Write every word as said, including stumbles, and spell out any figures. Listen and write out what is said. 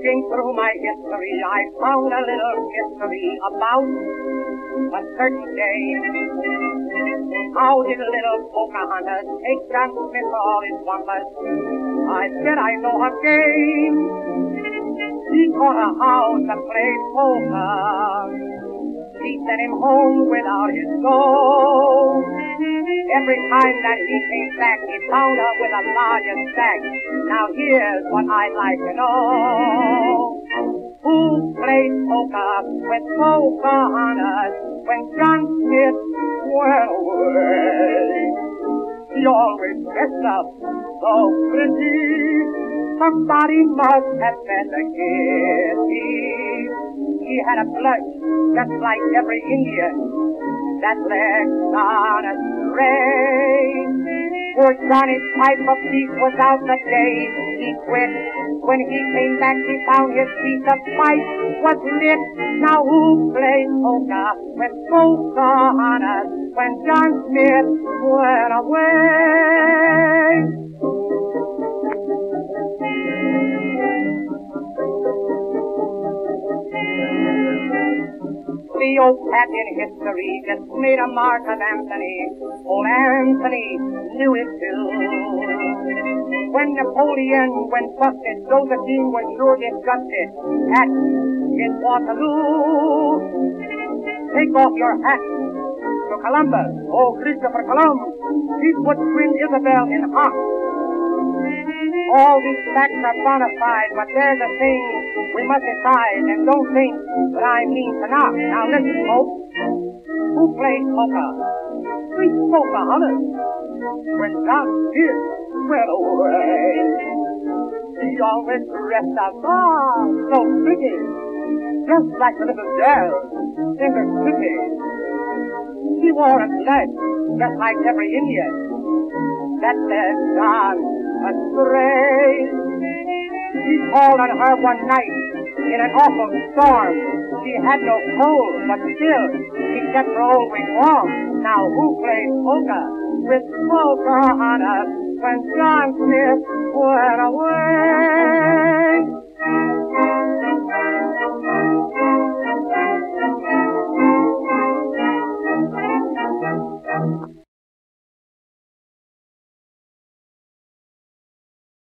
Looking through my history, I found a little mystery about a certain day. How did little Pocahontas take John Smith for all his wonders? I said I know her game. She bought a house and played poker. She sent him home without his gold. Every time that he came back, he found her with a larger stack. Now here's what I'd like to know. Who played poker with Pocahontas when John Smith went away? She always dressed up so pretty. Somebody must have been the kitty. He had a blush just like every Indian that led on astray. Poor Johnny's pipe of peace was out the day he quit. When he came back, he found his piece of pipe was lit. Now who played poker with Pocahontas when John Smith went away? Cleopatra in history just made a mark of Anthony. Old Anthony knew it too. When Napoleon went busted, Josephine was sure disgusted at his Waterloo. Take off your hat to Columbus, oh Christopher Columbus. He put Queen Isabel in hock. All these facts are bona fide, but there's a thing we must decide, and don't think that I mean to knock. Now listen, folks. Who played poker? Sweet Pocahontas. When John Smith went away, she always dressed up, ah, so pretty, just like a little girl in her city. She wore a flag just like every Indian that led John astray. He called on her one night in an awful storm. She had no cold, but still she kept her old wing warm. Now who played poker with Pocahontas when John Smith went